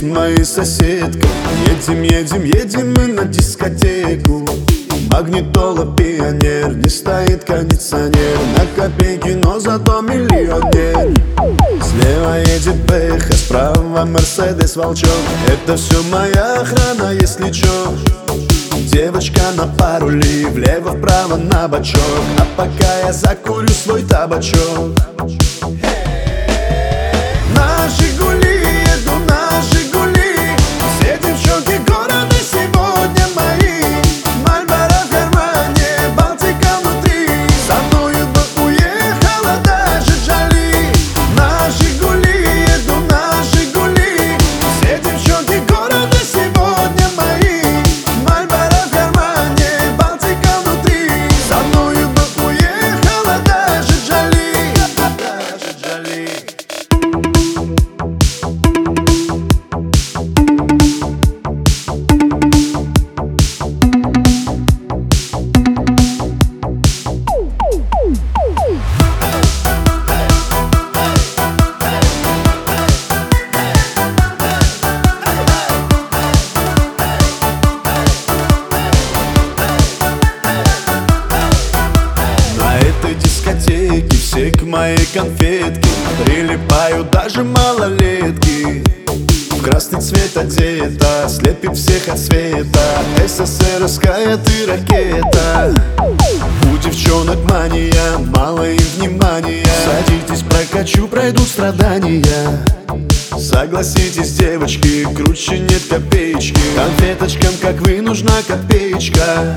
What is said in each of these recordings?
моей соседкой. Едем, едем, едем мы на дискотеку. Магнитола, пионер, не стоит кондиционер. На копейки, но зато миллионер. Слева едет Бэха, справа Мерседес Волчок. Это все моя охрана, если чё. Девочка на парули, влево-вправо на бочок. А пока я закурю свой табачок. На Жигули еду, на Жигули. Все девчонки города сегодня мои. Мальборо в кармане, Балтика внутри. Со мною бы уехала даже Джоли. На Жигули еду, на Жигули. Все девчонки города сегодня мои. Мальборо в кармане, Балтика внутри. Со мною бы уехала даже Джоли. Даже Джоли. На этой дискотеке все к моей конфетке прилипают даже малолетки. В красный цвет одета, слепит всех от света. СССРская ты ракета. У девчонок мания, мало им внимания. Садитесь, прокачу, пройдут страдания. Согласитесь, девочки, круче нет копеечки. Конфеточкам, как вы, нужна копеечка.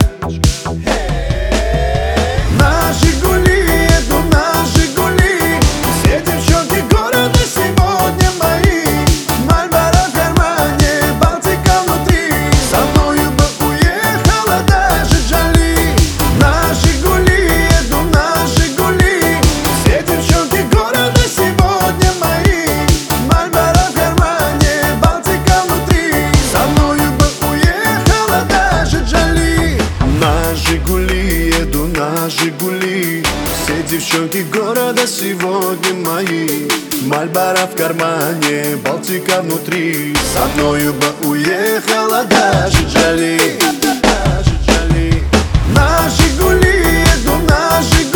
На Жигули еду, на Жигули. Все девчонки города сегодня мои. Мальборо в кармане, Балтика внутри. Со мною бы уехала даже Джоли. На Жигули еду, на Жигули. Все девчонки города сегодня мои. Мальборо в кармане, Балтика внутри. Со мною бы уехала даже Джоли. На Жигули еду, на Жигули. Все девчонки города сегодня мои. Мальборо в кармане, Балтика внутри. Со мною бы уехала даже Джоли. На Жигули еду, на Жигули.